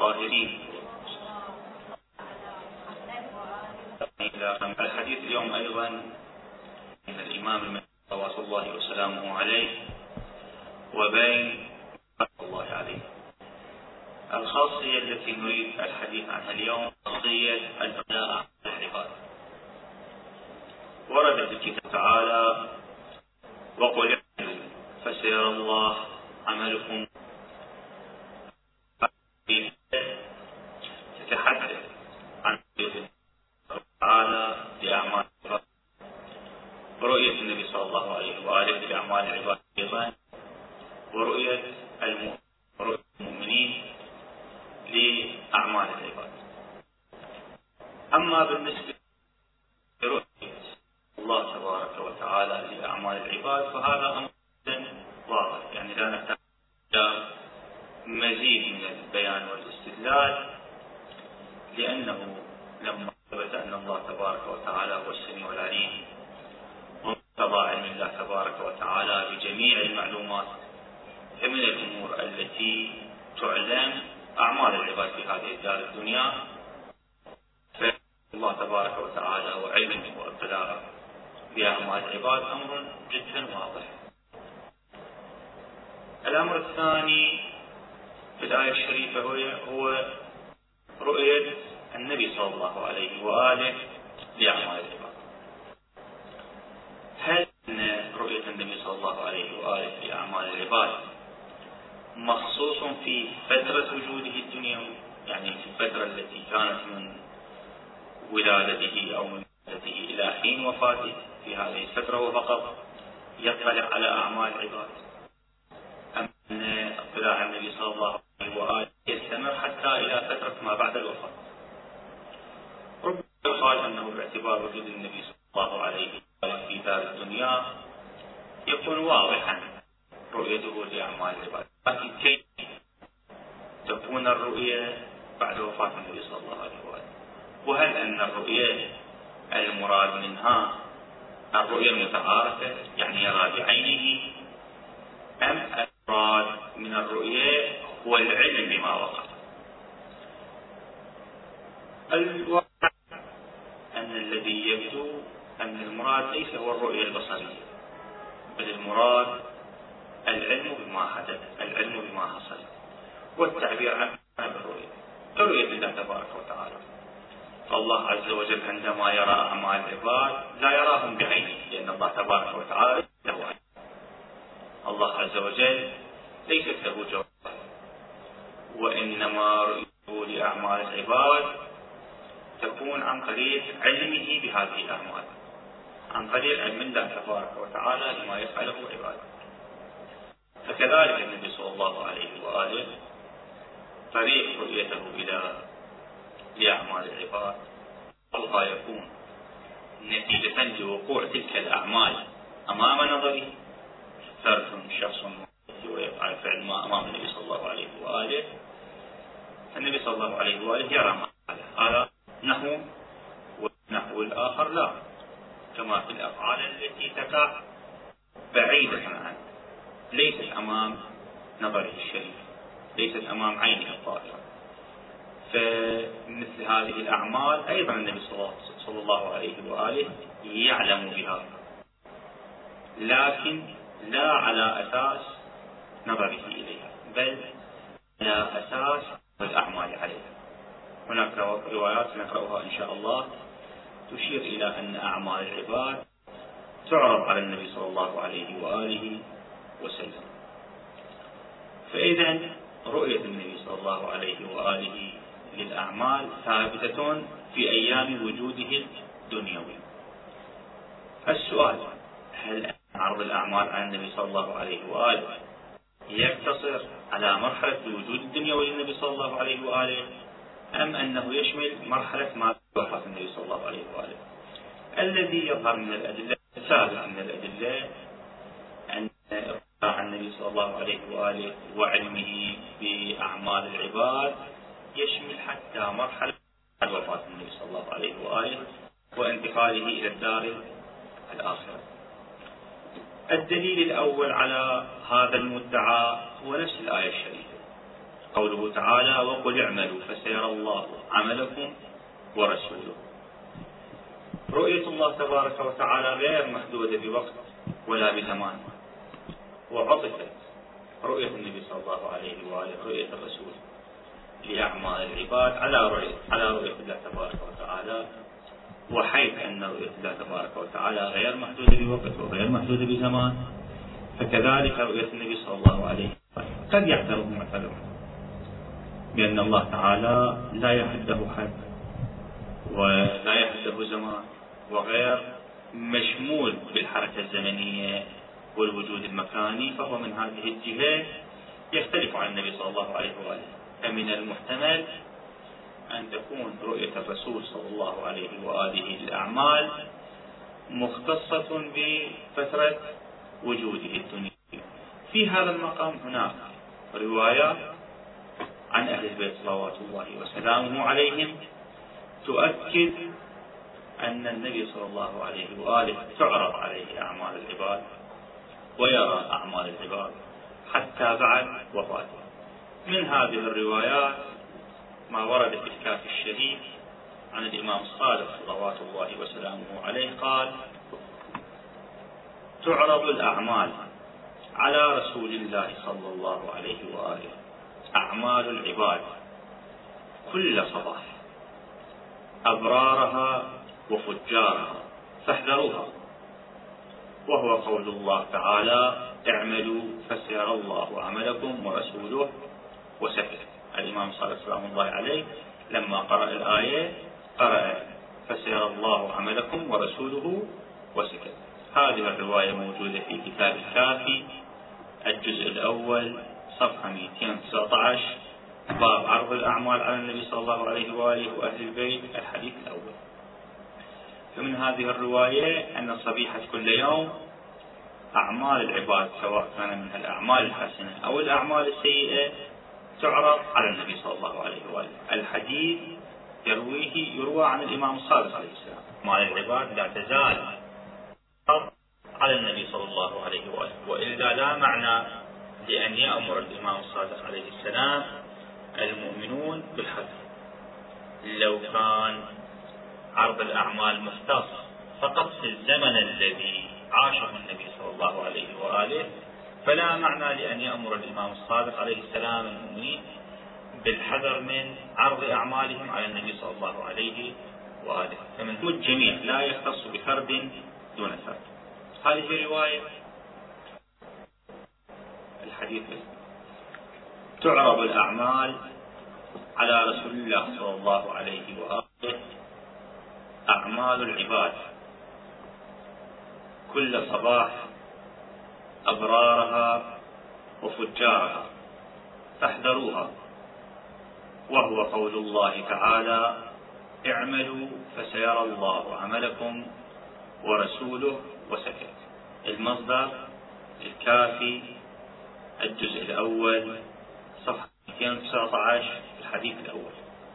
الطاهرين. الحديث اليوم أيضا من الإمام المهدي صلوات الله وسلامه عليه وبين الله عليه. الخاصية التي نريد الحديث عنها اليوم خاصية الأداء العباد. ورد في الكتاب تعالى: وقل فسيرى الله عملكم. تتحدث عن تعالى لأعمال العباد، ورؤية النبي صلى الله عليه وآله لأعمال العباد أيضا، ورؤية المؤمنين لأعمال العباد. أما بالنسبة لرؤية الله تبارك وتعالى لأعمال العباد فهذا أمر واضح، يعني لا نحتاج إلى مزيد من البيان والاستدلال، لأنه لما ثبت أن الله تبارك وتعالى هو السميع العليم ومقتضى علم الله تبارك وتعالى بجميع المعلومات، فمن الأمور التي تعلم أعمال العباد في هذه الدار الدنيا، فالله تبارك وتعالى وعلمه واطلاعه بأعمال العباد أمر جدا واضح. الأمر الثاني في الآية الشريفة هو رؤية النبي صلى الله عليه وآله لأعمال العباد. هل أن رؤية النبي صلى الله عليه وآله لأعمال العباد مخصوص في فترة وجوده الدنيوي، يعني في الفترة التي كانت من ولادته أو من ولادته إلى حين وفاته، في هذه الفترة وفقط يطلع على أعمال العباد، أم أن اطلاع النبي صلى الله عليه وآله يستمر حتى إلى فترة ما بعد الوفاة؟ ربما يقال أنه باعتبار وجود النبي صلى الله عليه وآله في دار الدنيا يكون واضحا رؤيته لأعمال العباد، لكن كيف تكون الرؤية بعد وفاة النبي صلى الله عليه وآله؟ وهل أن الرؤية المراد منها الرؤية المتعارفة، يعني يرى بعينه، أم المراد من الرؤية هو العلم بما وقع؟ الواقع أن الذي يبدو أن المراد ليس هو الرؤية البصرية، بل المراد العلم بما حدث، العلم بما حصل، والتعبير عنه بالرؤية، رؤية الله تبارك وتعالى. فالله عز وجل عندما يرى أعمال العباد لا يراهم بعينه، لأن الله تبارك وتعالى له عين. الله عز وجل ليست له جوهر، وإنما رؤيته لأعمال العباد تكون عن طريق علمه بهذه الأعمال، عن طريق علم الله تبارك وتعالى لما يفعله عباده. فكذلك النبي صلى الله عليه وآله طريق رؤيته لأعمال العباد الله يكون نتيجة لوقوع تلك الأعمال أمام نظره. فرد شخص ويفعل فعل ما أمام النبي صلى الله عليه وآله، النبي صلى الله عليه وآله يرى ما هذا نحو، والنحو الآخر لا، كما في الأفعال التي تقع بعيدة عنه، ليست أمام نظره الشريف، ليست أمام عينه الطاهرة. فمثل هذه الأعمال أيضا النبي صلى الله عليه وآله يعلم بها، لكن لا على أساس نظره إليها، بل على أساس الأعمال عليها. هناك روايات نقرأها إن شاء الله تشير إلى أن أعمال العباد تعرض على النبي صلى الله عليه وآله وسلم. فإذا رؤية النبي صلى الله عليه وآله للأعمال ثابتة في أيام وجوده الدنيوي. السؤال: هل عرض الأعمال على النبي صلى الله عليه وآله يقتصر على مرحلة الوجود الدنيوي للنبي صلى الله عليه وآله، أم أنه يشمل مرحلة ما وفاة النبي صلى الله عليه وآله؟ الذي يظهر من الأدلة، الثابت من الأدلة، أن اطلاع النبي صلى الله عليه وآله وعلمه بأعمال العباد يشمل حتى مرحلة وفاة النبي صلى الله عليه وآله وانتقاله إلى الدار الآخرة. الدليل الأول على هذا المدعى هو نفس الآية الشريفة: قوله تعالى وقل اعملوا فسيرى الله عملكم ورسوله. رؤية الله تبارك وتعالى غير محدودة بوقت ولا بزمان، وعطفت رؤية النبي صلى الله عليه وآله رؤية الرسول لأعمال العباد على رؤية الله تبارك وتعالى، وحيث أن رؤية الله تبارك وتعالى غير محدودة بوقت وغير محدودة بزمان، فكذلك رؤية النبي صلى الله عليه وآله قد يعترض معترض بأن الله تعالى لا يحده حد ولا يحده زمان وغير مشمول بالحركة الزمنية والوجود المكاني، فهو من هذه الجهة يختلف عن النبي صلى الله عليه وآله. فمن المحتمل أن تكون رؤية الرسول صلى الله عليه وآله للأعمال مختصة بفترة وجوده الدنيا. في هذا المقام هناك روايات عن أهل البيت صلوات الله وسلامه عليهم تؤكد أن النبي صلى الله عليه وآله تعرض عليه أعمال العباد ويرى أعمال العباد حتى بعد وفاته. من هذه الروايات ما ورد في الكافي الشريف عن الإمام الصادق صلوات الله وسلامه عليه قال تعرض الأعمال على رسول الله صلى الله عليه وآله أعمال العباد كل صباح أبرارها وفجارها فاحذروها، وهو قول الله تعالى اعملوا فسيرى الله عملكم ورسوله وسكت. الإمام صلى الله عليه لما قرأ الآية قرأ فسيرى الله عملكم ورسوله وسكت. هذه الرواية موجودة في كتاب الكافي الجزء الأول صفحة 219 باب عرض الأعمال على النبي صلى الله عليه وآله وأهل البيت الحديث الأول. فمن هذه الرواية أن صبيحة كل يوم أعمال العباد سواء كان منها الأعمال الحسنة أو الأعمال السيئة تعرض على النبي صلى الله عليه وآله. الحديث يروى عن الإمام الصادق عليه السلام أعمال العباد لا تزال على النبي صلى الله عليه وآله، وإلا لا معنى لأن يأمر الإمام الصادق عليه السلام المؤمنون بالحذر. لو كان عرض الأعمال مختص فقط في الزمن الذي عاشه النبي صلى الله عليه وآله، فلا معنى لأن يأمر الإمام الصادق عليه السلام المؤمنين بالحذر من عرض أعمالهم على النبي صلى الله عليه وآله. فمن هو الجميع لا يختص بفرد دون فرد. هذه رواية الحديث تعرض الأعمال على رسول الله صلى الله عليه وآله أعمال العباد كل صباح أبرارها وفجارها فاحذروها، وهو قول الله تعالى اعملوا فسيرى الله عملكم ورسوله وسكت. المصدر الكافي الجزء الأول صفحة 219 الحديث الأول.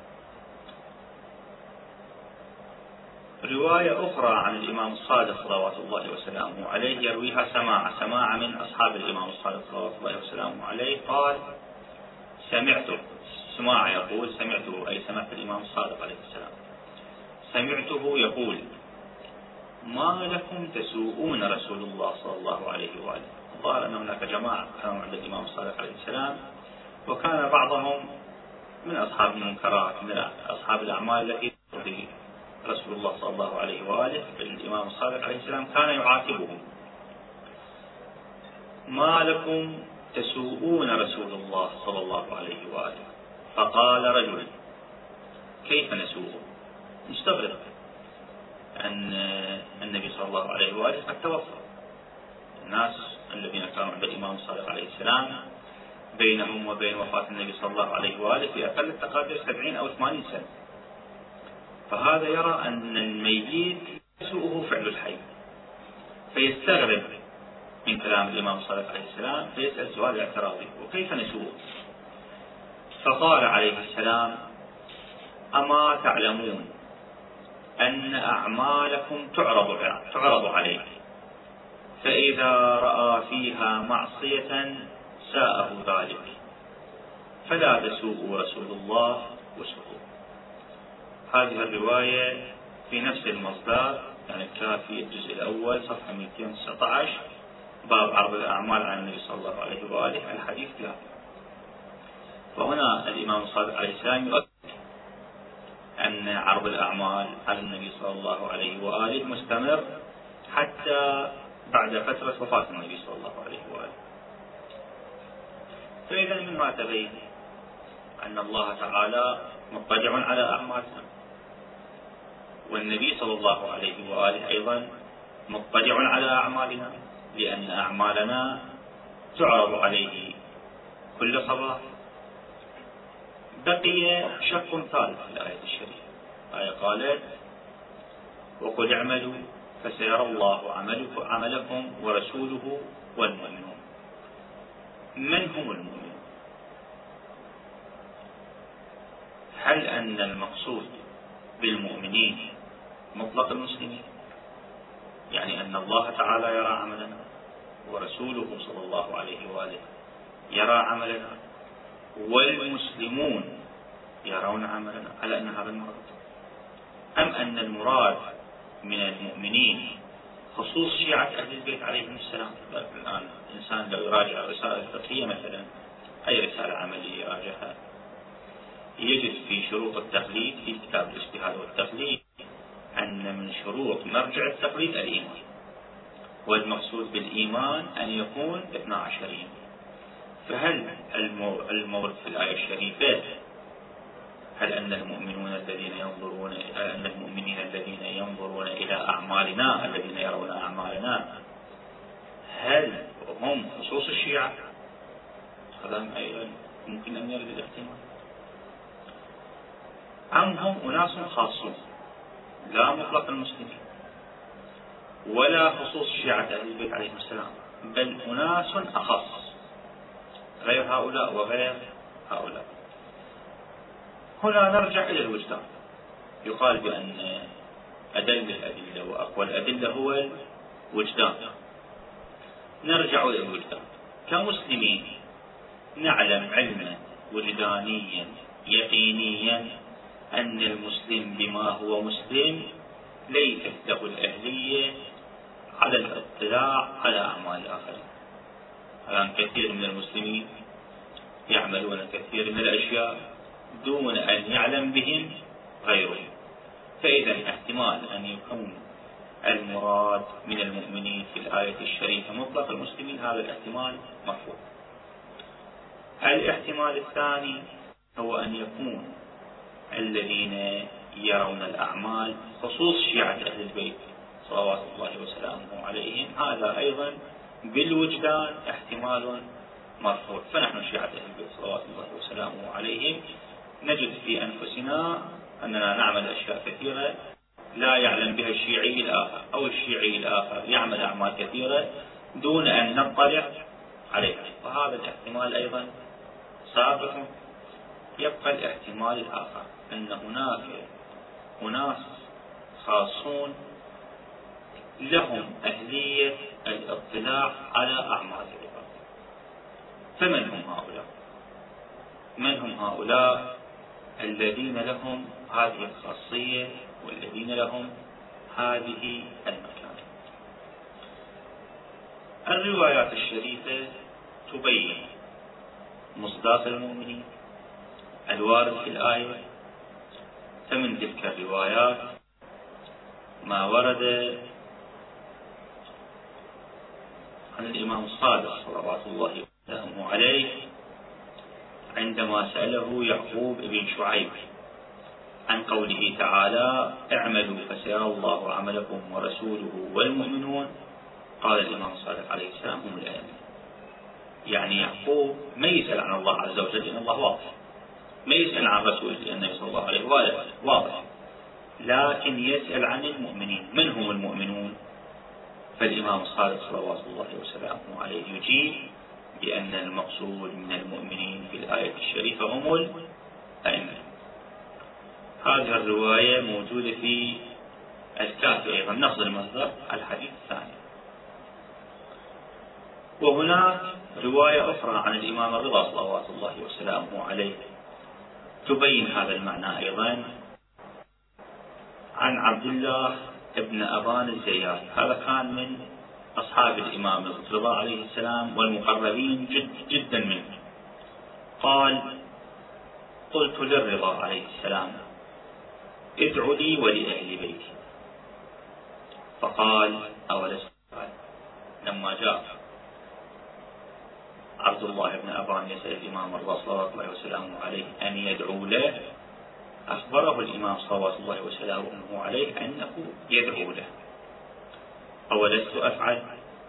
رواية أخرى عن الإمام الصادق صلوات الله وسلامه عليه يرويها سماع من أصحاب الإمام الصادق صلوات الله وسلامه عليه قال سمعته يقول سمعته أي سمعت الإمام الصادق عليه السلام سمعته يقول ما لكم تسوءون رسول الله صلى الله عليه وآله. ظهر أن هناك جماعة كانوا عند الإمام الصادق عليه السلام وكان بعضهم من أصحاب المنكرات من أصحاب الأعمال التي ترضي رسول الله صلى الله عليه وآله. الإمام الصادق عليه السلام كان يعاتبهم ما لكم تسوءون رسول الله صلى الله عليه وآله. فقال رجل كيف نسوءه؟ مستغرب أن النبي صلى الله عليه وآله قد توفى. الناس الذين كانوا عند الإمام الصادق عليه السلام بينهم وبين وفاة النبي صلى الله عليه وآله في أقل التقادير 70 أو 80 سنة، فهذا يرى أن الميت يسوءه فعل الحي، فيستغرب من كلام الإمام الصادق عليه السلام فيسأل سؤال اعتراضي وكيف نسوءه؟ فقال عليه السلام أما تعلمون أن أعمالكم تعرض عليه، فإذا رأى فيها معصية ساءه ذلك، فلا تسوءوا رسول الله وسوءوا. هذه الرواية في نفس المصدر، يعني الكافي الجزء الأول صفحة 219 باب عرض الأعمال عن النبي صلى الله عليه وآله الحديث 3. فهنا الإمام الصادق عليه السلام يؤكد أن عرض الأعمال على النبي صلى الله عليه وآله مستمر حتى بعد فترة وفاة النبي صلى الله عليه وآله. فإذا مما تبين أن الله تعالى مطلع على أعمالنا، والنبي صلى الله عليه وآله أيضا مطلع على أعمالنا، لأن أعمالنا تعرض عليه كل صباح. بقي شق ثالث في الآية الشريفة، الآية قالت: وقل اعملوا فسيرى الله عملكم ورسوله والمؤمنون. من هم المؤمنون؟ هل أن المقصود بالمؤمنين مطلق المسلمين؟ يعني أن الله تعالى يرى عملنا ورسوله صلى الله عليه وآله يرى عملنا والمسلمون يرون عملنا، على أن هذا المراد؟ أم أن المراد من المؤمنين خصوص شيعة أهل البيت عليهم السلام؟ الآن الإنسان لو يراجع الرسالة الفقهية مثلا، أي رسالة عملية يراجعها، يجد في شروط التقليد في كتاب الاجتهاد والتقليد أن من شروط مرجع التقليد الإيمان، والمقصود بالإيمان أن يكون 12. فهل المورد في الآية الشريفة هل أن المؤمنين الذين ينظرون إلى أعمالنا، الذين يرون أعمالنا، هل هم خصوص الشيعة؟ هذا أيضا ممكن أن يرد الاحتمال. أم هم أناس خاصون لا مطلق المسلمين ولا خصوص شيعة أهل البيت عليهم السلام، بل أناس أخص غير هؤلاء وغير هؤلاء؟ هنا نرجع إلى الوجدان. يقال بأن أدل الأدلة وأقوى الأدلة هو الوجدان. نرجع إلى الوجدان. كمسلمين نعلم علما وجدانيا يقينيا أن المسلم بما هو مسلم ليست له الأهلية على الاطلاع على أعمال الآخرين. الآن كثير من المسلمين يعملون كثير من الأشياء دون أن يعلم بهم غيرهم. فإذا احتمال أن يكون المراد من المؤمنين في الآية الشريفة مطلق المسلمين، هذا الاحتمال مرفوض. الاحتمال الثاني هو أن يكون الذين يرون الأعمال خصوص شيعة أهل البيت صلوات الله وسلامه عليهم، هذا أيضا بالوجدان احتمال مرفوض. فنحن شيعة أهل البيت صلوات الله وسلامه عليهم نجد في أنفسنا أننا نعمل أشياء كثيرة لا يعلم بها الشيعي الآخر، أو الشيعي الآخر يعمل أعمال كثيرة دون أن نطلع عليها، وهذا الاحتمال أيضا ثابت. يبقى الاحتمال الآخر أن هناك أناس خاصون لهم أهلية الاطلاع على أعمال العباد. فمن هم هؤلاء؟ من هم هؤلاء الذين لهم هذه الخاصية والذين لهم هذه المكانة؟ الروايات الشريفة تبين مصداق المؤمنين الوارد في الآية. فمن تلك الروايات ما ورد عن الإمام الصادق صلوات الله وسلامه عليه عندما سأله يعقوب بن شعيب عن قوله تعالى: اعملوا فسيرى الله عملكم ورسوله والمؤمنون، قال الإمام الصادق عليه السلام: هم الأئمة. يعني يعقوب ما يسأل عن الله عز وجل لأن الله واضح، ما يسأل عن رسوله لأنه صلى الله عليه وآله واضح، لكن يسأل عن المؤمنين. من هم المؤمنون؟ فالإمام الصادق صلوات الله وسلامه عليه يجيب بأن المقصود من المؤمنين في الآية الشريفة هم الأئمة. هذه الرواية موجودة في الكافي أيضا، نفس المصدر، الحديث الثاني. وهناك رواية أخرى عن الإمام الرضا صلوات الله وسلامه عليه تبين هذا المعنى أيضا، عن عبد الله بن أبان الزيات، هذا كان من أصحاب الإمام الرضا عليه السلام والمقربين جدا منه. قال: قلت للرضا عليه السلام: ادع لي ولأهل بيتي. فقال: أولست لما جاء عبد الله بن أبان يسأل الإمام الرضا صلوات الله وسلامه عليه أن يدعو له، أخبره الإمام صلوات الله وسلامه عليه أنه يدعو له. أولست أفعل؟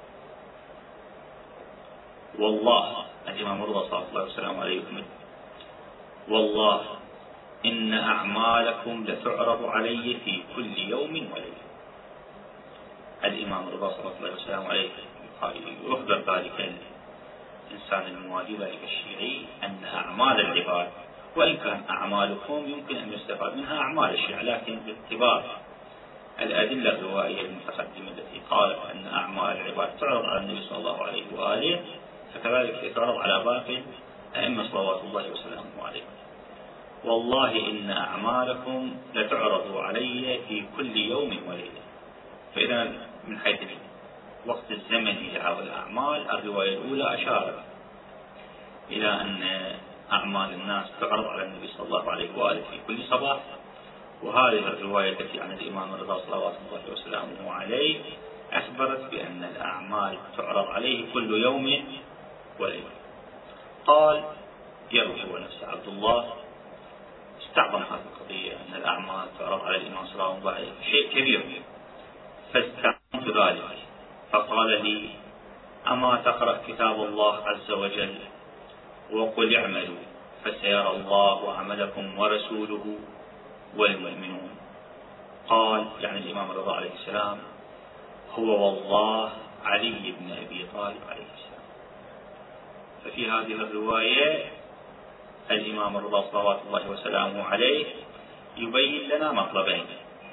والله، الإمام الرضا صلوات الله وسلامه عليه يكمل: والله إن أعمالكم لتعرض علي في كل يوم وليلة. الإمام الرضا صلوات الله وسلامه عليه يخبر ذلك الإنسان الموالي، ذلك الشيعي، أن أعمال العباد، وإن كان أعمالكم يمكن أن يستفاد منها أعمال الشيعة، لكن باعتبار الأدلة الروائية المتقدمة التي قالت أن أعمال العباد تعرض على النبي صلى الله عليه وآله، فكذلك تعرض على باقي الأئمة صلوات الله وسلامه عليه. والله إن أعمالكم لتعرض علي في كل يوم وليلة. فإذا من حيث الوقت الزمني لعرض الأعمال، الرواية الأولى أشارت إلى أن أعمال الناس تعرض على النبي صلى الله عليه وآله في كل صباح، وهذه الرواية التي عن الإمام الرضا صلوات الله وسلامه عليه أخبرت بأن الأعمال تعرض عليه كل يوم وليلة. قال: يروي هو نفسه عبد الله استعظم هذه القضية، أن الأعمال تعرض على الإمام صلى الله عليه وسلم شيء كبير، فاستعظمت ذلك، فقال لي: أما تقرأ كتاب الله عز وجل وقل اعملوا فسيرى الله عملكم ورسوله والمؤمنون. قال، يعني الإمام الرضا عليه السلام، هو والله علي بن أبي طالب عليه السلام. ففي هذه الرواية الإمام الرضا صلوات الله وسلامه عليه يبين لنا مطلبين: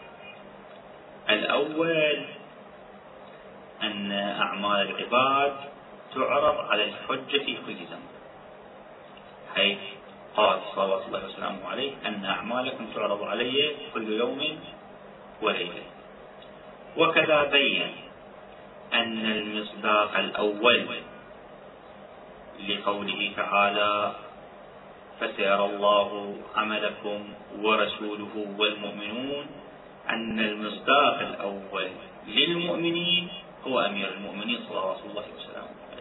الأول أن أعمال العباد تعرض على الحجة في كل زمن، حيث قال صلوات الله وسلامه عليه أن أعمالكم تعرض علي كل يوم وليلة. وكذا بين أن المصداق الأول لقوله تعالى فسيرى الله عملكم ورسوله والمؤمنون، أن المصداق الأول للمؤمنين هو أمير المؤمنين صلوات الله وسلامه عليه.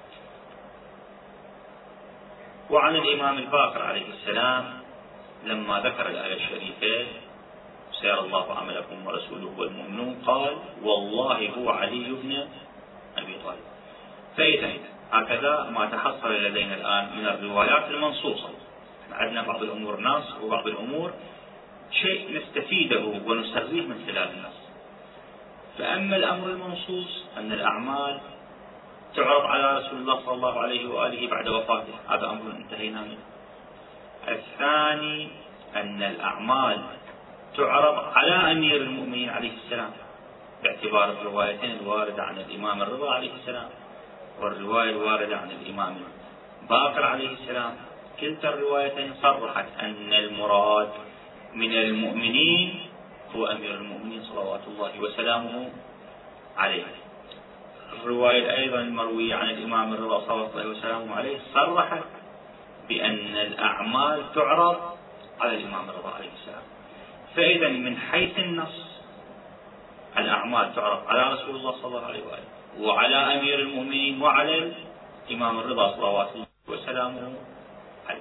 وعن الإمام الباقر عليه السلام لما ذكر الآية الشريفة سيرى الله عملكم ورسوله والمؤمنون، قال: والله هو علي بن أبي طالب. فإذا هكذا ما تحصل لدينا الآن من الروايات المنصوصة، عندنا بعض الأمور نص وبعض الأمور شيء نستفيده ونسريه من خلال النص. فأما الأمر المنصوص أن الأعمال تعرض على رسول الله صلى الله عليه وآله بعد وفاته، هذا أمر انتهينا منه. الثاني أن الأعمال تعرض على أمير المؤمنين عليه السلام، باعتبار الروايتين الواردة عن الإمام الرضا عليه السلام والرواية الواردة عن الإمام باقر عليه السلام، كلتا الروايتين صرحت أن المراد من المؤمنين هو أمير المؤمنين صلوات الله وسلامه عليه. الرواية أيضا المروية عن الإمام الرضا صلوات الله وسلامه عليه صرحت بأن الأعمال تعرض على الإمام الرضا عليه السلام. فإذا من حيث النص الأعمال تعرض على رسول الله صلى الله عليه وآله وعلى أمير المؤمنين وعلى الإمام الرضا صلوات الله وسلامه عليه.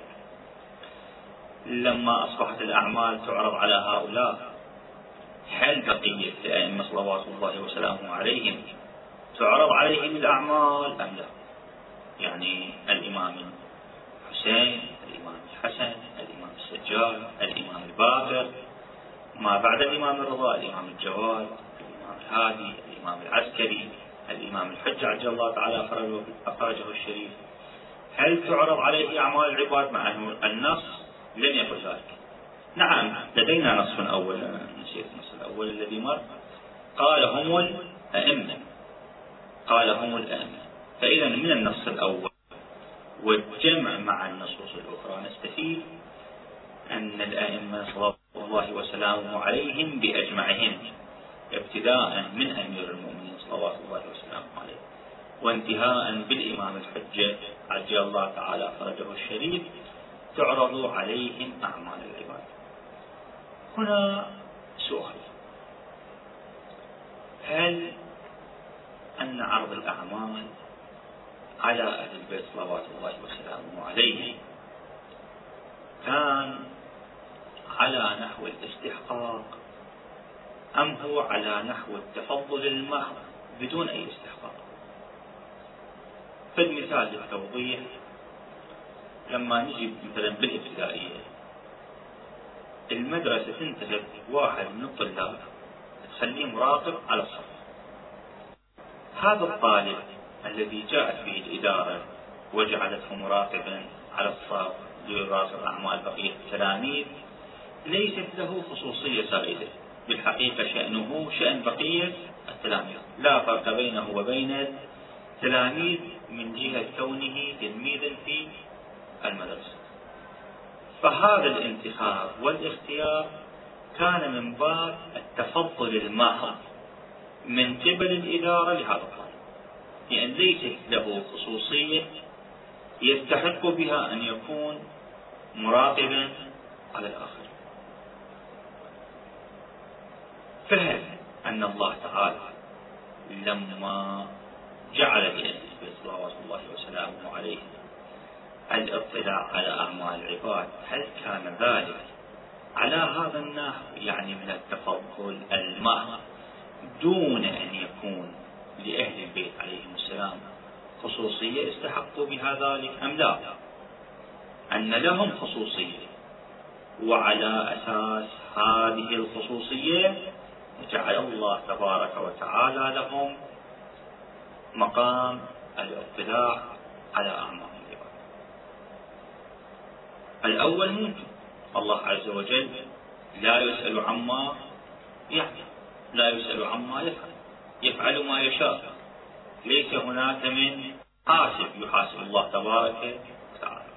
لما أصبحت الأعمال تعرض على هؤلاء، هل بقية الأئمة صلوات الله وسلامه عليهم تعرض عليهم الأعمال أم لا؟ يعني الإمام الحسين، الإمام الحسن، الإمام السجاد، الإمام الباقر، ما بعد الإمام الرضا الإمام الجواد، الإمام الهادي، الإمام العسكري، الإمام الحجة عجل الله تعالى أخرجه الشريف، هل تعرض عليه أعمال العباد؟ مع أن النص لم يقل ذلك. نعم لدينا نص أول، نسيت النص الأول الذي مر، قال هم الأئمة، قال هم الأئمة. فإذا من النص الأول والجمع مع النصوص الأخرى نستفيد أن الأئمة صلوات الله وسلامه عليهم بأجمعهم، ابتداء من أمير المؤمنين صلوات الله وسلامه عليه وانتهاء بالإمام الحجة عجل الله تعالى فرجه الشريف، تعرض عليهم أعمال العباد. هنا سؤال: هل أن عرض الأعمال على أهل البيت صلوات الله وسلامه عليه كان على نحو الاستحقاق أم هو على نحو التفضل المحض بدون أي استحقاق؟ فالمثال للتوضيح: لما نجي مثلا بالابتدائية المدرسة تنتهب واحد من الطلاب تخليه مراقب على الصف، هذا الطالب الذي جاءت به الإدارة وجعلته مراقبا على الصف ليراقب أعمال بقية التلاميذ ليست له خصوصية زائدة، بالحقيقة شأنه شأن بقية التلاميذ، لا فرق بينه وبين التلاميذ من جهة كونه تلميذا في المدرسة. فهذا الانتخاب والاختيار كان من باب التفضل المحض من قبل الإدارة لهذا الطالب، لأن ليست له خصوصية يستحق بها أن يكون مراقبا على الآخرين. فهل أن الله تعالى لما جعل لأهل صلوات الله وسلامه عليه الاطلاع على أعمال العباد هل كان ذلك على هذا النحو، يعني من التفضل المحض، دون أن يكون لأهل البيت عليهم السلام خصوصية استحقوا بها ذلك، أم لا أن لهم خصوصية وعلى أساس هذه الخصوصية جعل الله تبارك وتعالى لهم مقام الاطلاع على أعمال العباد؟ الأول ممكن الله عز وجل لا يسأل عما يفعل، لا يسأل عما يفعل، يفعل ما يشاء، ليس هناك من حاسب يحاسب الله تبارك وتعالى.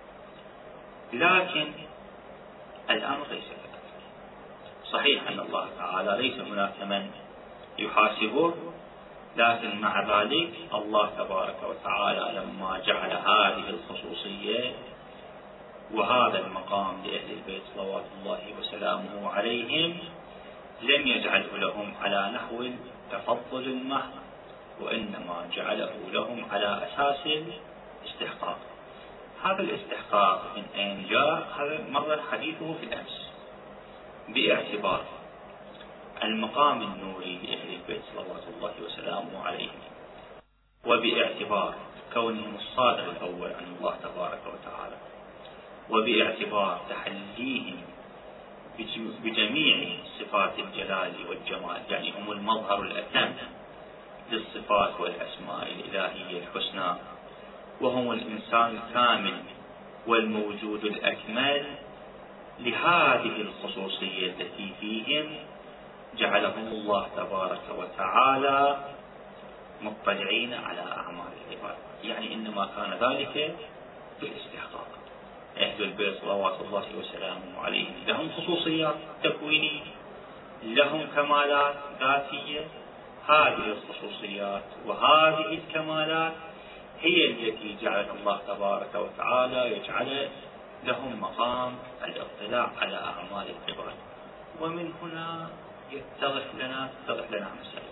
لكن الأمر ليس كذلك، صحيح أن الله تعالى ليس هناك من يحاسبه، لكن مع ذلك الله تبارك وتعالى لما جعل هذه الخصوصية وهذا المقام لأهل البيت صلوات الله وسلامه عليهم لم يجعله لهم على نحو التفضل المحض، وإنما جعله لهم على أساس الاستحقاق. هذا الاستحقاق من أين جاء؟ هذا مر حديثه في الأمس، باعتبار المقام النوري لأهل البيت صلوات الله وسلامه عليهم، وباعتبار كونهم الصادر الأول عن الله تبارك وتعالى، وباعتبار تحليهم بجميع صفات الجلال والجمال، يعني هم المظهر الأتم للصفات والأسماء الإلهية الحسنى، وهم الإنسان الكامل والموجود الأكمل، لهذه الخصوصية التي فيهم جعلهم الله تبارك وتعالى مطلعين على أعمال العباد، يعني إنما كان ذلك بالاستحقاق. أهل البيت صلوات الله وسلامه عليهم لهم خصوصيات تكوينية، لهم كمالات ذاتية، هذه الخصوصيات وهذه الكمالات هي التي جعل الله تبارك وتعالى يجعل لهم مقام الاطلاع على أعمال العباد. ومن هنا تتضح لنا مسألة،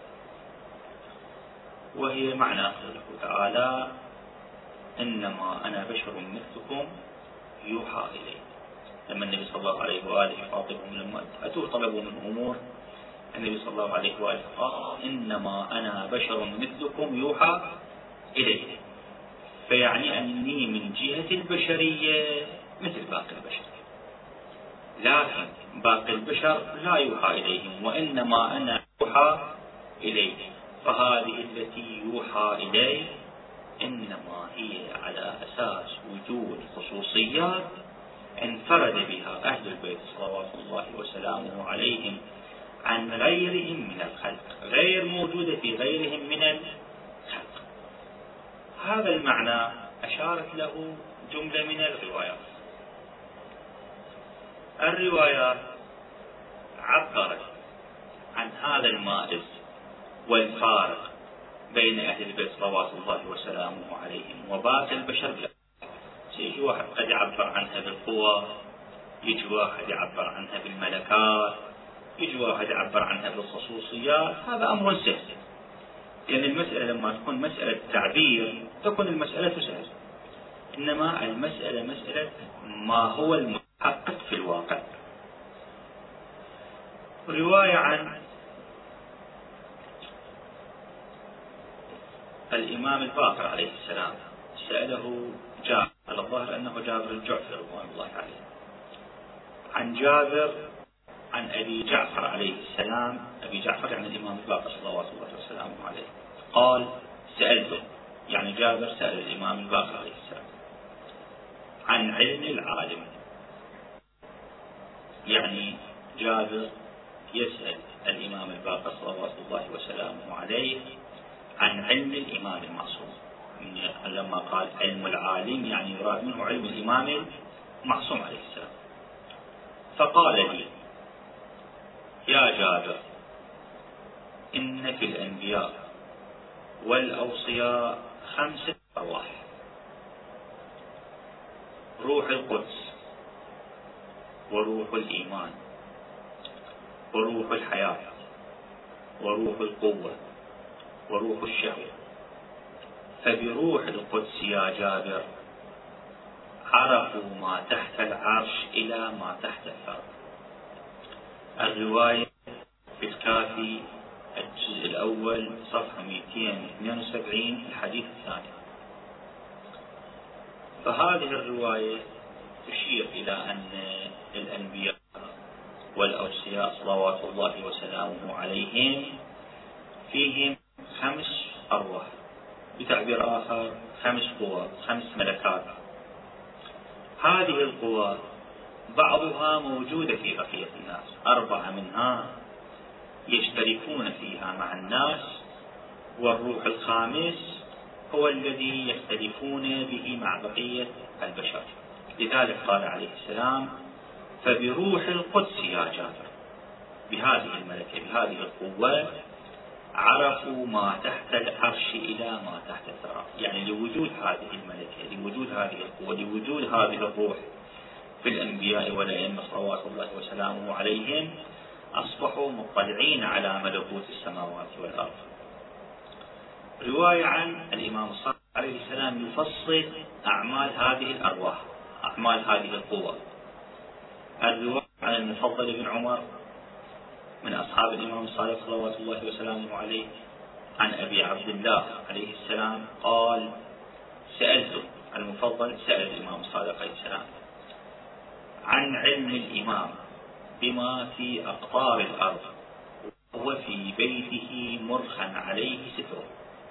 وهي معنى قوله تعالى: إنما أنا بشر مثلكم يوحى إلي. لما النبي صلى الله عليه وآله يخاطبهم لما أتوا طلبوا من أمور، النبي صلى الله عليه وآله قال: إنما أنا بشر مثلكم يوحى إلي، فيعني أني من جهة البشرية مثل باقي البشر، لكن باقي البشر لا يوحى إليهم، وإنما أنا يوحى إلي. فهذه التي يوحى إلي إنما هي على أساس وجود خصوصيات انفرد بها أهل البيت صلوات الله وسلامه عليهم عن غيرهم من الخلق، غير موجودة في غيرهم من الخلق. هذا المعنى أشارت له جملة من الروايات. الروايات عبرت عن هذا المائز والفارق بين أهل البيت صلوات الله وسلامه عليهم وباقي البشر. يجي واحد قد يعبر عنها بالقوة، يجي واحد يعبر عنها بالملكات، يجي واحد يعبر عنها بالخصوصيات. هذا أمر سهل، لأن المسألة لما تكون مسألة تعبير تكون المسألة سهلة، إنما المسألة مسألة ما هو المحقق في الواقع. رواية عن الإمام الباقر عليه السلام، سأله جابر، على الظاهر أنه جابر الجعفي رضوان الله عليه، عن جابر عن أبي جعفر عليه السلام، أبي جعفر يعني الإمام الباقر صلوات الله وسلامه عليه، قال سألته، يعني جابر سأل الإمام الباقر عليه السلام عن علم العالم، يعني جابر يسأل الإمام الباقر صلوات الله وسلامه عليه عن علم الإمام المعصوم. لما قال علم العالم يعني يراد منه علم الإمام المعصوم عليه السلام. فقال لي يا جابر إن في الأنبياء والأوصياء 5 أرواح: روح القدس، وروح الإيمان، وروح الحياة، وروح القوة، وروح الشهوة. فبروح القدس يا جابر عرفوا ما تحت العرش إلى ما تحت الثرى. الرواية في الكافي الجزء الأول صفحة 272 الحديث الثاني. فهذه الرواية تشير إلى أن الأنبياء والأوصياء صلوات الله وسلامه عليهم فيهم 5 أرواح، بتعبير آخر 5 قوى، 5 ملكات. هذه القوى بعضها موجودة في بقية الناس، 4 منها يشتركون فيها مع الناس، والروح الخامس هو الذي يختلفون به مع بقية البشر. لذلك قال عليه السلام فبروح القدس يا جابر، بهذه الملكة بهذه القوة عرفوا ما تحت العرش إلى ما تحت الثرى، يعني لوجود هذه الملكة، لوجود هذه القوة، لوجود هذه الروح في الأنبياء والأئمة صلوات الله وسلامه عليهم، أصبحوا مطلعين على ملكوت السماوات والأرض. رواية عن الإمام الصادق عليه السلام يفصل أعمال هذه الأرواح، أعمال هذه القوة. الرواية عن المفضل بن عمر من أصحاب الإمام الصادق صلوات الله وسلامه عليه عن أبي عبد الله عليه السلام قال سألته، المفضل سأل الإمام الصادق عليه السلام عن علم الإمام بما في أقطار الأرض وهو في بيته مرخا عليه ستره.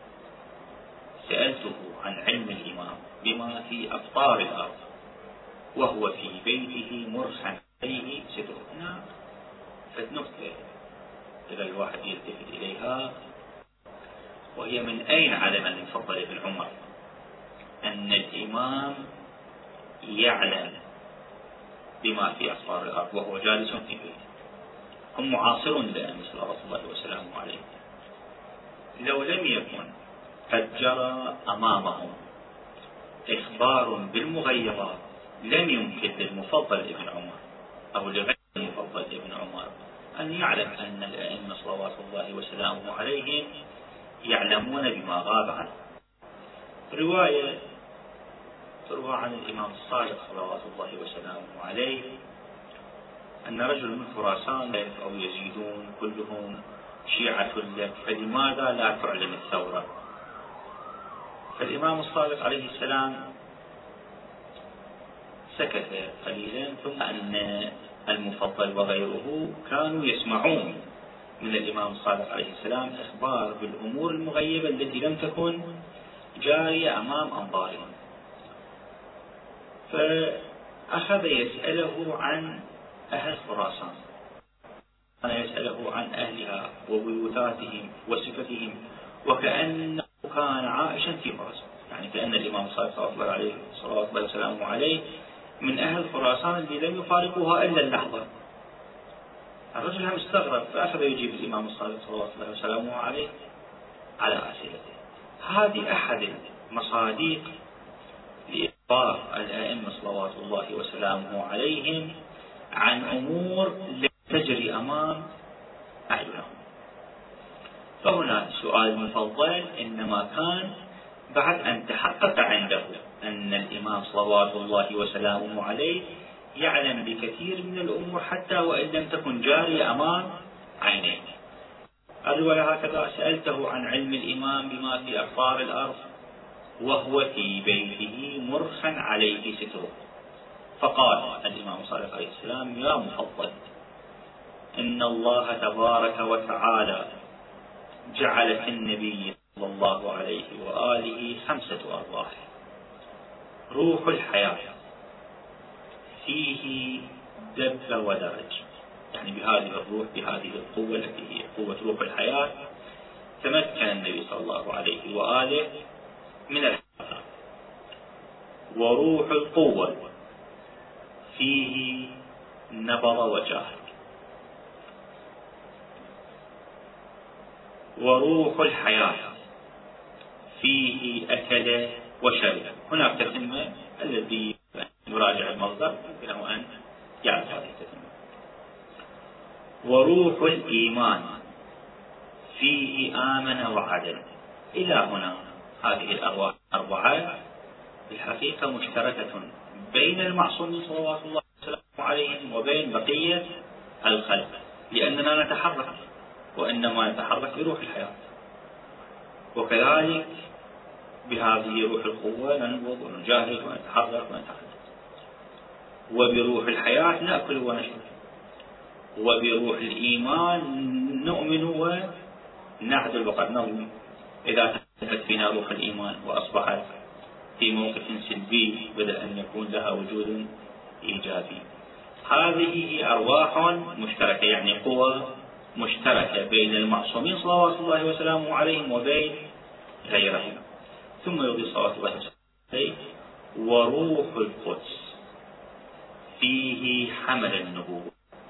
سألته عن علم الإمام بما في أقطار الأرض وهو في بيته مرخا عليه ستره. هنا فالنقطة إذا الواحد يلتفت إليها، وهي من أين علم المفضل بن عمر أن الإمام يعلم بما في أقطار الأرض وهو جالس في بيته؟ هم معاصرون للأئمة صلوات الله وسلامه عليه. لو لم يكن قد جرى أمامهم إخبار بالمغيبات لم يمكن للمفضل بن عمر أو لغير المفضل بن عمر أن يعلم أن الأئمة صلوات الله وسلامه عليهم يعلمون بما غاب عنه. رواية تروى عن الإمام الصادق صلوات الله وسلامه عليه أن رجل من خراسان أو يزيدون كلهم شيعة لك، فلماذا لا تعلن الثورة؟ فالإمام الصادق عليه السلام سكت قليلا، ثم أن المفضل وغيره كانوا يسمعون من الإمام الصادق عليه السلام إخبار بالأمور المغيبة التي لم تكن جارية أمام أنظارهم. فأخذ يسأله عن أهل خراسان، كان يسأله عن أهلها وبيوتاتهم وصفتهم، وكأنه كان عائشا في خراسان، يعني كأن الإمام الصادق صلوات الله وسلامه عليه من أهل خراسان اللي لم يفارقوها إلا اللحظة. الرجل هم استغرب، فأخذ يجيب الإمام الصادق صلوات الله وسلامه عليه على أسئلته. هذه أحد المصادق لإخبار الأئمة صلوات الله وسلامه عليهم عن أمور لا تجري أمام أعينهم. فهنا السؤال المفضل إنما كان بعد أن تحقق عنده أن الإمام صلوات الله وسلامه عليه يعلم بكثير من الأمور حتى وإن لم تكن جارية أمام عينيه. الرواية هكذا: سألته عن علم الإمام بما في أقطار الأرض وهو في بيته مرخا عليه ستره، فقال الإمام الصادق عليه السلام: يا مفضل، إن الله تبارك وتعالى جعل في النبي صلى الله عليه وآله 5 أرواح: روح الحياة فيه دب ودرج، يعني بهذه الروح، بهذه القوة التي هي قوة روح الحياة، تمكن النبي صلى الله عليه وآله من الحياة. وروح القوة فيه نبض وجاهد. وروح الحياة فيه أكل وشرب. هناك تتمة، الذي يراجع المصدر يمكنه أن يعرف هذه التتمة. وروح الإيمان فيه آمن وعدل. إلى هنا هذه الأرواح 4 بالحقيقة مشتركة بين المعصومين صلوات الله وسلامه عليهم وبين بقية الخلق، لأننا نتحرك، وإنما نتحرك بروح الحياة، وكذلك بهذه روح القوة ننبض ونجاهد ونتحرك ونتحدث، وبروح الحياة نأكل ونشرب، وبروح الإيمان نؤمن ونعدل وقد نظلم إذا تحدثت فينا روح الإيمان وأصبحت في موقف سلبي بدل أن يكون لها وجود إيجابي. هذه هي أرواح مشتركة، يعني قوة مشتركة بين المعصومين صلوات الله وسلامه عليهم وبين غيرهم. ثم يضيف صلوات الله وسلامه عليه: وروح القدس فيه حمل النبوة.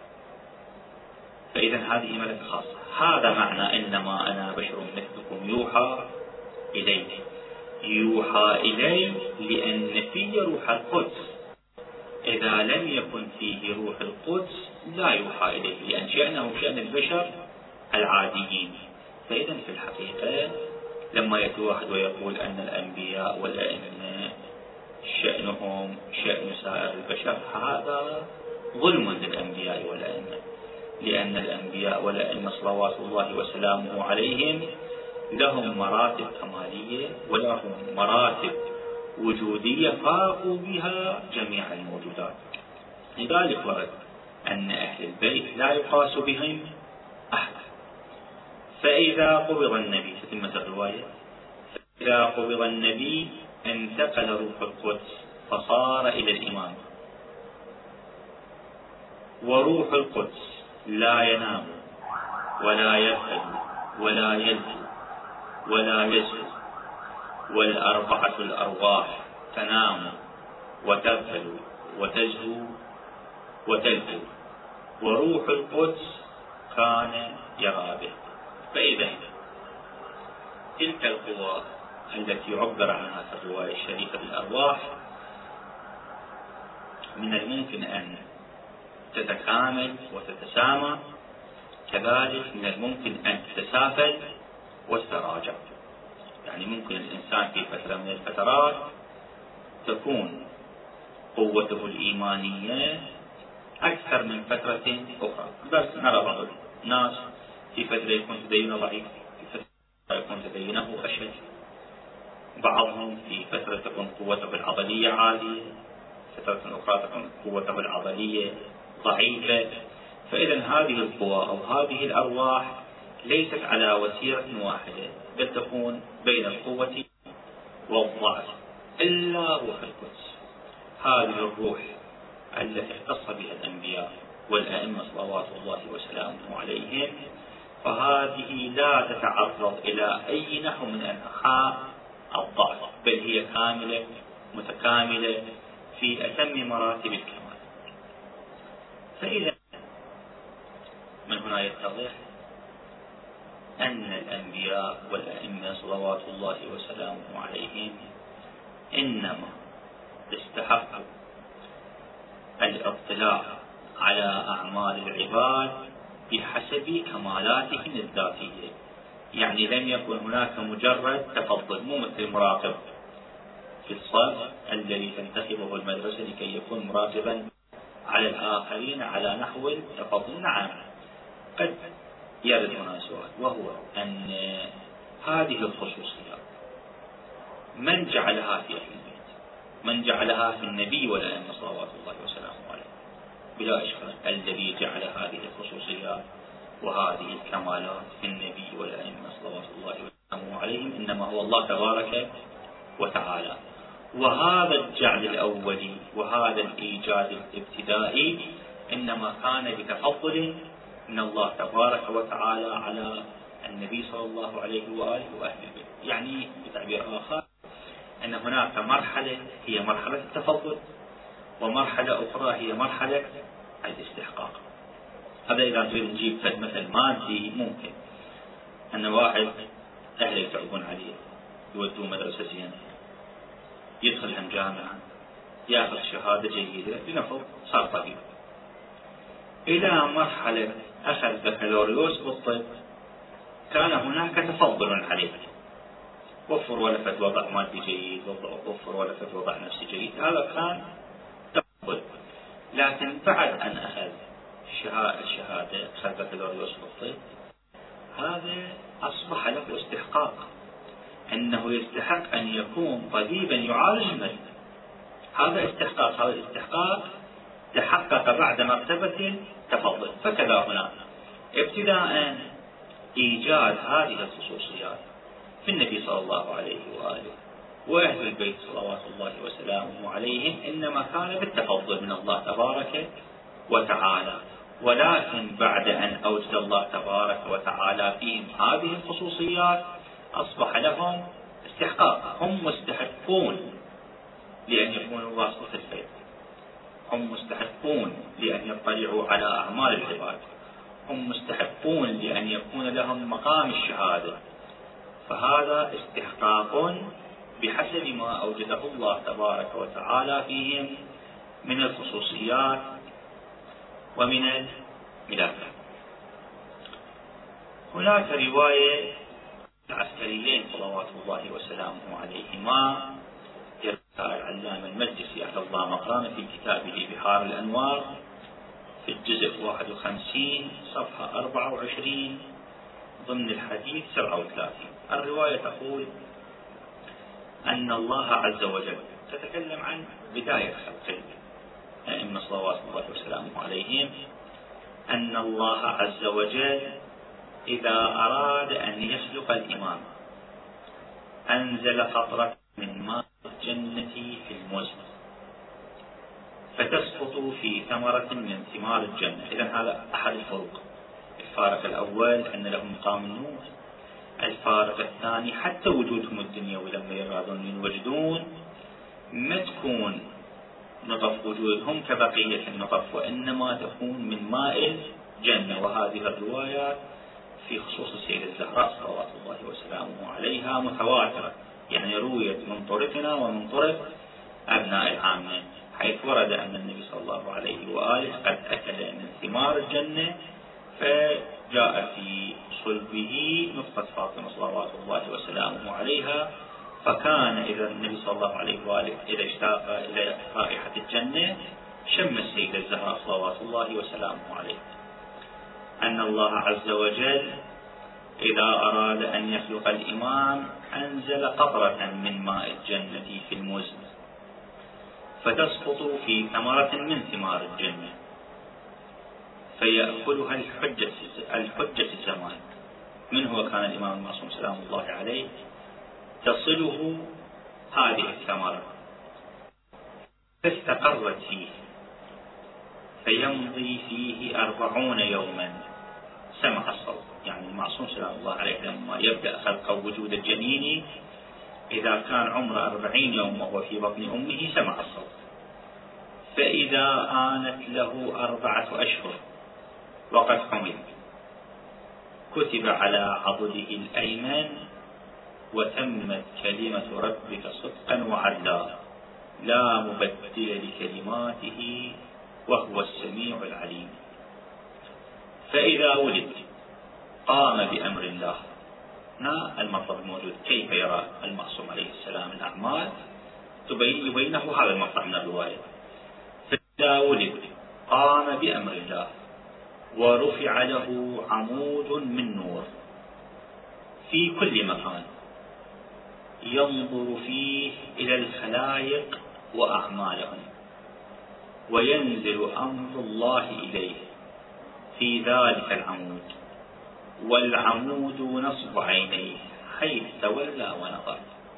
فإذا هذه ملكة خاصة. هذا معنى إنما أنا بشر مثلكم يوحى إلي. يوحى إلي لأن فيه روح القدس. إذا لم يكن فيه روح القدس لا يوحى إليه، لأن شأنه شأن البشر العاديين. فإذا في الحقيقة لما يأتي واحد ويقول أن الأنبياء والأئمة شأنهم شأن سائر البشر، هذا ظلم للأنبياء والأئمة، لأن الأنبياء والأئمة صلوات الله وسلامه عليهم لهم مراتب كمالية ولهم مراتب وجودية فاقوا بها جميع الموجودات. لذلك ورد أن أهل البيت لا يقاس بهم أحد. فإذا قبض النبي، تتمة الرواية، فإذا قبض النبي انتقل روح القدس فصار إلى الإمام. وروح القدس لا ينام ولا يغفل ولا يلهو ولا يزهو، والأربعة الأرواح تنام وتغفل وتزهو وتلهو، وروح القدس كان يرى به. فإذا تلك القوى التي عبر عنها في الرواية الشريفة بالأرواح من الممكن أن تتكامل وتتسامى، كذلك من الممكن أن تتسافل وتتراجع. يعني ممكن الإنسان في فترة من الفترات تكون قوته الإيمانية أكثر من فترة أخرى. بس نرى بعض الناس في فترة يكون تدينه ضعيف، في فترة يكون تدينه أشد، بعضهم في فترة تكون قوته العضلية عالية، فترة أخرى تكون قوته العضلية ضعيفة. فإذا هذه القوى أو هذه الأرواح ليست على وتيرة واحدة، بل تكون بين القوة والضعف، إلا روح القدس. هذه الروح التي اختص بها الأنبياء والأئمة صلوات الله وسلامه عليهم، فهذه لا تتعرض إلى أي نحو من أنحاء الضعف، بل هي كاملة متكاملة في أتم مراتب الكمال. فإذا من هنا يتضح أن الأنبياء والأئمة صلوات الله وسلامه عليهم إنما استحقوا الاطلاع على أعمال العباد بحسب كمالاتهم الذاتية، يعني لم يكن هناك مجرد تفضل، مو مثل المراقب في الصف الذي تنتخبه المدرسة لكي يكون مراقبا على الآخرين على نحو التفضل. نعم قد يرد هنا سؤال، وهو أن هذه الخصوصيات من جعلها في أهل البيت؟ من جعلها في النبي والأئمة صلوات الله وسلامه عليه؟ بلا إشكال الذي جعل هذه الخصوصيات وهذه الكمالات في النبي والأئمة صلوات الله وسلامه عليهم إنما هو الله تبارك وتعالى. وهذا الجعل الأولي وهذا الإيجاد الابتدائي إنما كان بتفضل من الله تبارك وتعالى على النبي صلى الله عليه وآله وأهل البيت. يعني بتعبير آخر أن هناك مرحلة هي مرحلة التفضل، ومرحلة أخرى هي مرحلة الاستحقاق. هذا إذا تريد نجيب مثل مادي، ممكن أن واحد أهله يتعبون عليه يودوه مدرسة زينة، يدخل هم جامعة، يأخذ شهادة جيدة، لنفرض صار طبيب، إلى مرحلة أخذ بكالوريوس بالطب كان هناك تفضل عليه، وفر ولفت وضع مادي جيد، وفر ولفت وضع نفسي جيد، هذا كان تفضل. لكن بعد أن أخذ الشهادة، أخذ بكالوريوس بالطب، هذا أصبح له استحقاق، أنه يستحق أن يكون طبيبا يعالج المريض. هذا استحقاق، هذا الاستحقاق تحقق بعد مرتبة التفضل. فكذا هنا ابتداء إيجاد هذه الخصوصيات في النبي صلى الله عليه وآله وأهل البيت صلوات الله وسلامه عليهم إنما كان بالتفضل من الله تبارك وتعالى، ولكن بعد أن أوجد الله تبارك وتعالى فيهم هذه الخصوصيات أصبح لهم استحقاق، هم مستحقون لأن يكونوا واسطة البيت، هم مستحقون لأن يطلعوا على أعمال العباد، هم مستحقون لأن يكون لهم مقام الشهادة. فهذا استحقاق بحسب ما أوجده الله تبارك وتعالى فيهم من الخصوصيات ومن الملافة. هناك رواية العسكريين صلوات الله وسلامه عليهما يرويها العلامة المجلسي أحد الله مقامه في كتابه بحار الأنوار في الجزء 51 صفحة 24 ضمن الحديث 37. الرواية تقول أن الله عز وجل، تتكلم عن بداية خلق الأئمة صلوات الله وسلامه عليهم، أن الله عز وجل إذا أراد أن يخلق الإمام أنزل قطرة من ماء الجنة في المزن فتسقط في ثمرة من ثمار الجنة. إذن هذا أحد الفروق. الفارق الأول أن لهم مقام النور، الفارق الثاني حتى وجودهم الدنيوي لما يرادون ينوجدون ما تكون نطف وجودهم كبقية النطف، وإنما تكون من ماء الجنة. وهذه الروايات في خصوص السيدة الزهراء صلوات الله وسلامه عليها متواترة، يعني رويت من طرفنا ومن طرف أبناء العامة، حيث ورد أن النبي صلى الله عليه وآله قد أكل من ثمار الجنة فجاء في صلبه نطفة فاطمة صلوات الله وسلامه عليها، فكان إذا النبي صلى الله عليه وآله إذا اشتاق إلى رائحة الجنة شم السيدة الزهراء صلوات الله وسلامه عليها. أن الله عز وجل إذا أراد أن يخلق الإمام أنزل قطرة من ماء الجنة في المزن فتسقط في ثمرة من ثمار الجنة فيأكلها الحجة الزمان. من هو كان الإمام المعصوم سلام الله عليه؟ تصله هذه الثمرة فاستقرت فيه فيمضي فيه 40 يوما سمع الصوت. يعني المعصوم سلام الله عليه لما يبدأ خلق وجود الجنين إذا كان عمره 40 يوم وهو في بطن أمه سمع الصوت. فإذا آنت له 4 أشهر وقد حمل كتب على عضده الأيمن وتمت كلمة ربك صدقا وعدلا لا مبدل لكلماته وهو السميع العليم. فإذا ولد قام بأمر الله. المطلب الموجود كيف يرى المعصوم عليه السلام الأعمال يبينه هذا المطلب من الرواية. فإذا ولد قام بأمر الله ورفع له عمود من نور في كل مكان ينظر فيه إلى الخلائق وأعمالهم وينزل أمر الله إليه في ذلك العمود، والعمود نصب عينيه حيث تولى ونظر.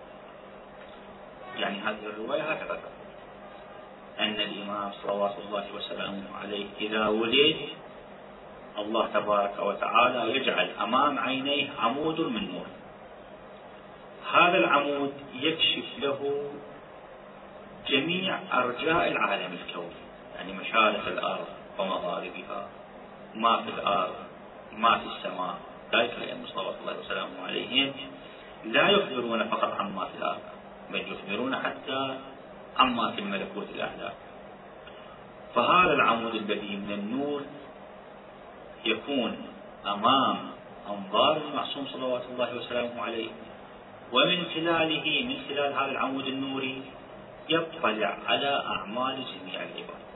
يعني هذه الرواية هكذا أن الإمام صلوات الله وسلامه عليه إذا ولد الله تبارك وتعالى يجعل أمام عينيه عمود من نور. هذا العمود يكشف له جميع أرجاء العالم الكوني، يعني مشارق الأرض ومغاربها، ما في الأرض ما في السماء. ذلك لأن صلوات الله وسلامه عليهم لا يخبرون فقط عما في الأرض، بل يخبرون حتى عما في الملكوت الأعلى. فهذا العمود الذي من النور يكون أمام أنظار المعصوم صلوات الله وسلامه عليه، ومن خلاله من خلال هذا العمود النوري يطلع على أعمال جميع العباد.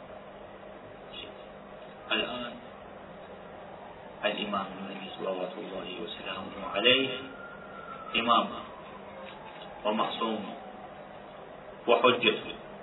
الآن الإمام النبي صلوات الله وسلامه عليه إمام ومعصوم وحجة،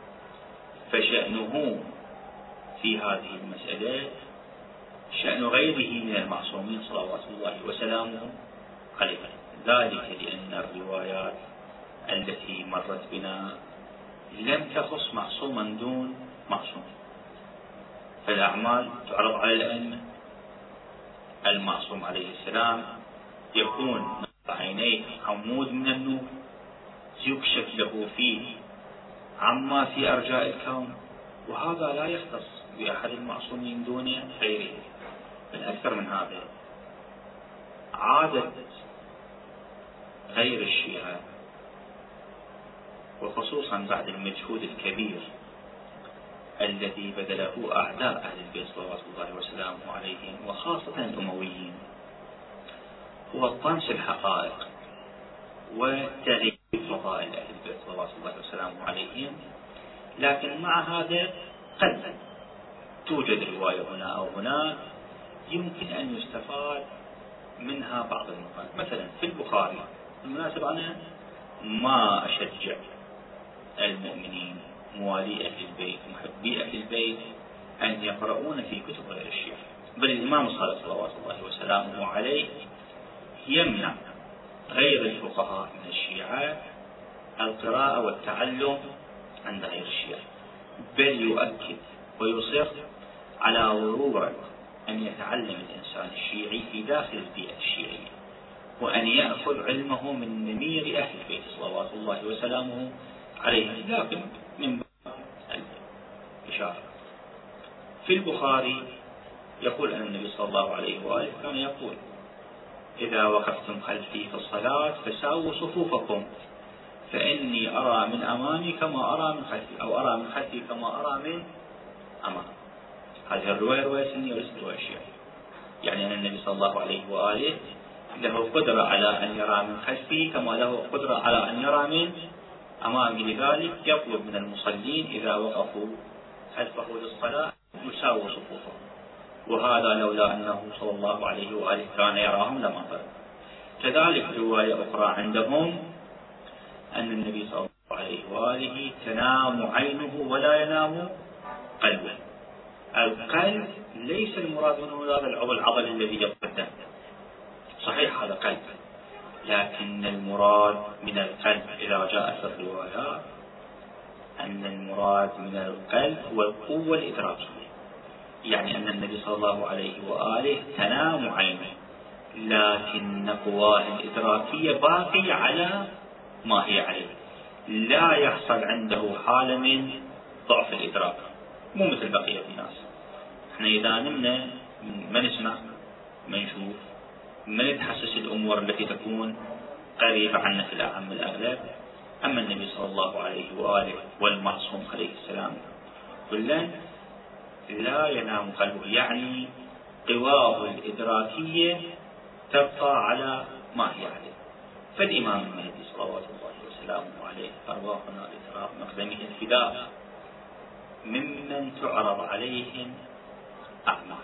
فشأنه في هذه المسألة شأن غيره من المعصومين صلوات الله وسلامه عليه. ذلك لأن الروايات التي مرت بنا لم تخص معصوما دون معصوم، فالأعمال تعرض على الأئمة. المعصوم عليه السلام يكون نصب عينيه عمود من النور يكشف له فيه عما في أرجاء الكون، وهذا لا يختص بأحد المعصومين دون غيره، بل أكثر من هذا. عادة غير الشيعة وخصوصا بعد المجهود الكبير الذي بذله أعداء أهل البيت صلوات الله وسلامه عليهم وخاصة الأمويين هو طمس الحقائق وتغيير فضائل أهل البيت صلوات الله وسلامه عليهم. لكن مع هذا قد توجد رواية هنا أو هناك يمكن أن يستفاد منها بعض المقال. مثلا في البخاري، بالمناسبة أنا ما أشجع المؤمنين موالي أهل البيت محبي أهل البيت أن يقرؤون في كتب غير الشيعة، بل الإمام الصادق صلوات الله وسلامه عليه يمنع غير الفقهاء من الشيعة القراءة والتعلم عند غير الشيعة، بل يؤكد ويصر على ضرورة أن يتعلم الإنسان الشيعي في داخل البيئة الشيعية، وأن يأخذ علمه من نمير أهل البيت صلوات الله وسلامه عليه. لكن من باب الإشارة في البخاري يقول أن النبي صلى الله عليه وآله كان يقول: إذا وقفتم خلفي في الصلاة فساووا صفوفكم فإني أرى من أمامي كما أرى من خلفي، أو أرى من خلفي كما أرى من أمامي. هذه الرواية رواية سنية وليست رواية شيعية، يعني أن النبي صلى الله عليه وآله له قدرة على أن يرى من خلفه كما له قدرة على أن يرى من أمامه. لذلك يطلب من المصلين إذا وقفوا خلفه للصلاة يساووا صفوفهم، وهذا لولا أنه صلى الله عليه وآله كان يراهم لما فرق. كذلك رواية أخرى عندهم أن النبي صلى الله عليه وآله تنام عينه ولا ينام قلبه. القلب ليس المراد منه هذا العضل الذي يقدم، صحيح هذا قلب، لكن المراد من القلب إذا جاء في الروايات أن المراد من القلب هو القوة الإدراكية، يعني أن النبي صلى الله عليه وآله تنام عينه لكن قواه الإدراكية باقية على ما هي عليه، لا يحصل عنده حالة من ضعف الإدراك، مو مثل بقية الناس. احنا إذا نمنا ما نسمع ما نشوف ما نتحسس الأمور التي تكون قريبة عنا في الأعم الأغلب. أما النبي صلى الله عليه وآله والمعصوم عليه السلام كلا لا ينام قلبه، يعني قواه الإدراكية تبقى على ما هي عليه. فالإمام المهدي صلوات الله وسلامه عليه أرواحنا لتراب مقدمه الفداء ممن تعرض عليهم أعمال،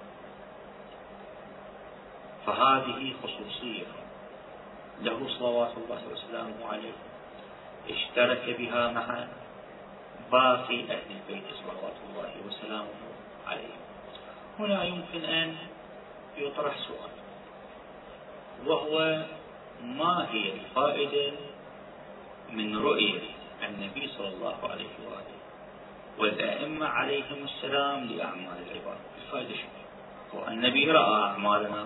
فهذه خصوصية له صلوات الله وسلامه عليه اشترك بها مع باقي أهل البيت صلوات الله وسلامه عليه. هنا يمكن أن يطرح سؤال، وهو ما هي الفائدة من رؤية النبي صلى الله عليه وآله والأئمة عليهم السلام لأعمال العباد؟ الفائدة شو؟ والنبي رأى أعمالنا.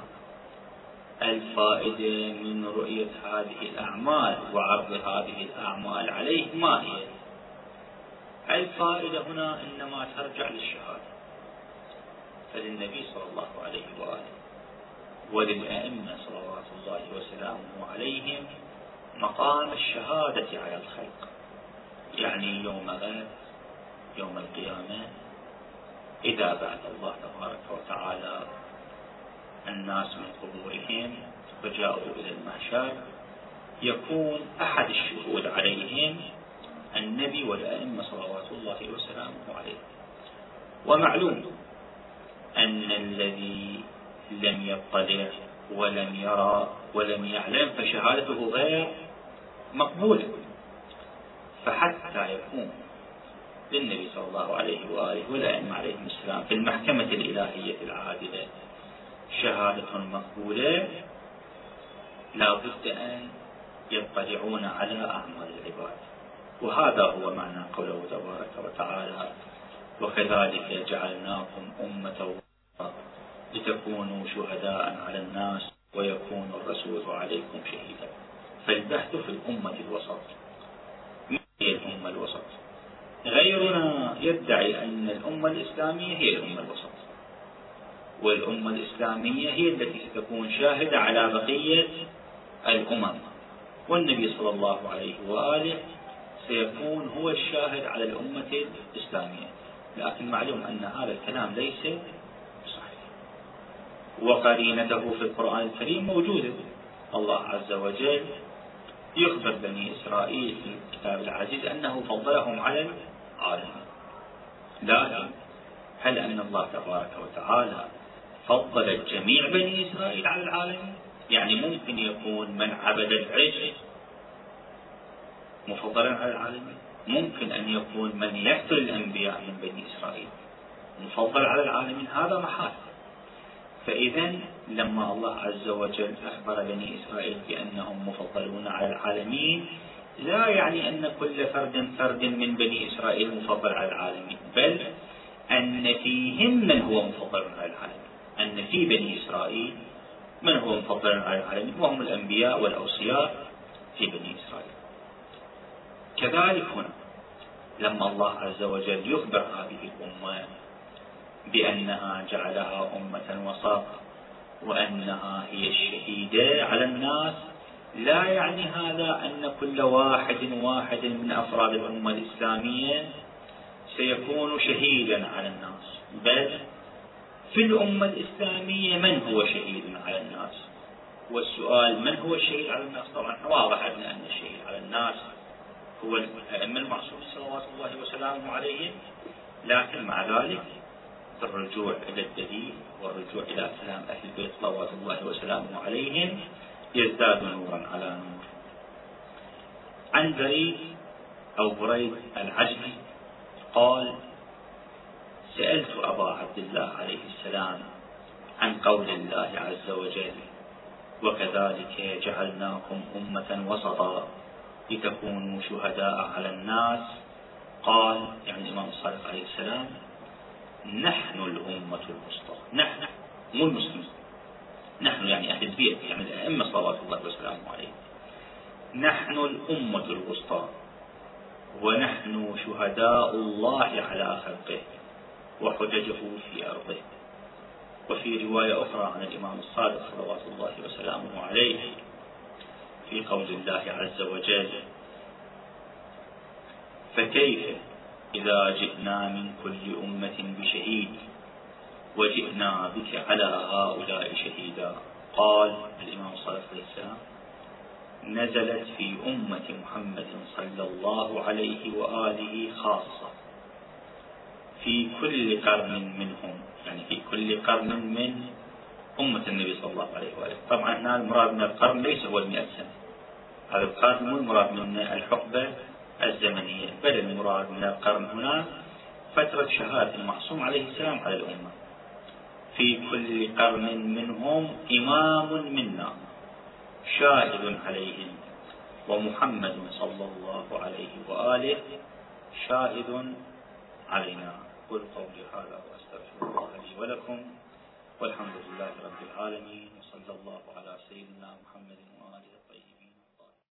الفائدة من رؤية هذه الأعمال وعرض هذه الأعمال عليه ما هي؟ الفائدة هنا إنما ترجع للشهادة، فللنبي صلى الله عليه وآله وللأئمة صلوات الله وسلامه عليهم مقام الشهادة على الخلق، يعني يوم غد يوم القيامة إذا بعث الله تبارك وتعالى الناس من قبورهم وجاءوا إلى المحشر، يكون أحد الشهود عليهم النبي والأئمة صلوات الله وسلامه عليه. ومعلوم أن الذي لم يطلع ولم يرى ولم يعلم فشهادته غير مقبولة، فحتى يكون للنبي صلى الله عليه وآله والأئمة عليهم السلام في المحكمة الإلهية العادلة شهادة مقبولة، لا بد أن يطلعون على أعمال العباد. وهذا هو معنى قوله تبارك وتعالى: وكذلك جعلناكم أمة لتكونوا شهداء على الناس ويكون الرسول عليكم شهيدا. فالبحث في الأمة الوسط. ما هي الأمة الوسط؟ غيرنا يدعي أن الأمة الإسلامية هي الأمة الوسط، والأمة الإسلامية هي التي ستكون شاهدة على بقية الأمم، والنبي صلى الله عليه وآله سيكون هو الشاهد على الأمة الإسلامية. لكن معلوم أن هذا الكلام ليس صحيح، وقرينته في القرآن الكريم موجودة. الله عز وجل يخبر بني إسرائيل في الكتاب العزيز أنه فضلهم على العالمين. لكن هل أن الله تبارك وتعالى فضل جميع بني إسرائيل على العالمين؟ يعني ممكن يكون من عبد العجل مفضلا على العالمين، ممكن أن يكون من يقتل الأنبياء من بني إسرائيل مفضل على العالمين، هذا محال. فإذا لما الله عز وجل أخبر بني إسرائيل بأنهم مفضلون على العالمين، لا يعني أن كل فرد من بني إسرائيل مفضل على العالمين، بل أن فيهم من هو مفضل على العالمين، أن في بني إسرائيل من هو مفضل على العالمين، وهم الأنبياء والأوصياء في بني إسرائيل. كذلك هنا لما الله عز وجل يخبر هذه الأمة بأنها جعلها أمة وسط وأنها هي الشهيدة على الناس، لا يعني هذا أن كل واحد من أفراد الأمة الإسلامية سيكون شهيدا على الناس، بل في الأمة الإسلامية من هو شهيد على الناس. والسؤال من هو الشهيد على الناس؟ طبعا واضح أن الشهيد على الناس هو الأئمة المعصومين صلوات الله وسلامه عليهم، لكن مع ذلك الرجوع إلى الدليل والرجوع إلى كلام أهل البيت صلوات الله وسلامه عليهم يزداد نورا على نور. عن بريد العجلي قال: سألت أبا عبد الله عليه السلام عن قول الله عز وجل: وكذلك جعلناكم أمة وسطا لتكونوا شهداء على الناس. قال، يعني الإمام الصادق عليه السلام: نحن الأمة الوسطى. نحن مو المسلمين، نحن يعني أهل البيت، يعني الأئمة صلوات الله وسلامه عليهم. نحن الأمة الوسطى، ونحن شهداء الله على خلقه وحججه في أرضه. وفي رواية أخرى عن الإمام الصادق صلوات الله وسلامه عليه في قول الله عز وجل: فكيف إذا جئنا من كل أمة بشهيد وجئنا بك على هؤلاء شهيدا. قال الإمام الصادق عليه السلام: نزلت في أمة محمد صلى الله عليه وآله خاصة في كل قرن منهم، يعني في كل قرن من أمة النبي صلى الله عليه وآله. طبعا هنا المراد من القرن ليس هو 100 سنة، هذا القرن مو المراد من الحقبة الزمنية، بل المراد من القرن هنا فترة شهادة المعصوم عليه السلام على الأمة. في كل قرن منهم إمام منا شاهد عليهم، ومحمد صلى الله عليه وآله شاهد علينا. قل قولي هذا وأستغفر الله لي ولكم، والحمد لله رب العالمين، وصلى الله على سيدنا محمد.